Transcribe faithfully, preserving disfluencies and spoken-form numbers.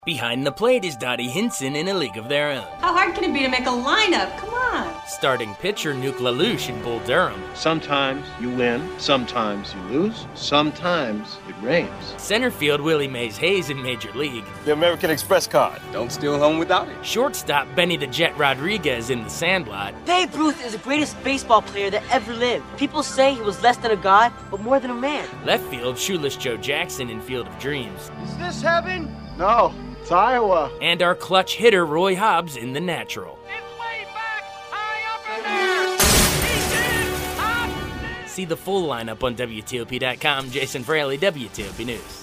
Behind the plate is Dottie Hinson in a league of their own. How hard can it be to make a lineup? Come on. Starting pitcher Nuke LaLoosh in Bull Durham. Sometimes you win, sometimes you lose, sometimes it rains. Center field Willie Mays Hayes in Major League. The American Express card. Don't steal home without it. Shortstop Benny the Jet Rodriguez in the Sandlot. Babe Ruth is the greatest baseball player that ever lived. People say he was less than a god, but more than a man. Left field Shoeless Joe Jackson in Field of Dreams. Is this heaven? No, it's Iowa. And our clutch hitter Roy Hobbs in The Natural. It's way back, high up in there. He's in, Hobbs. See the full lineup on W T O P dot com. Jason Fraley, W T O P News.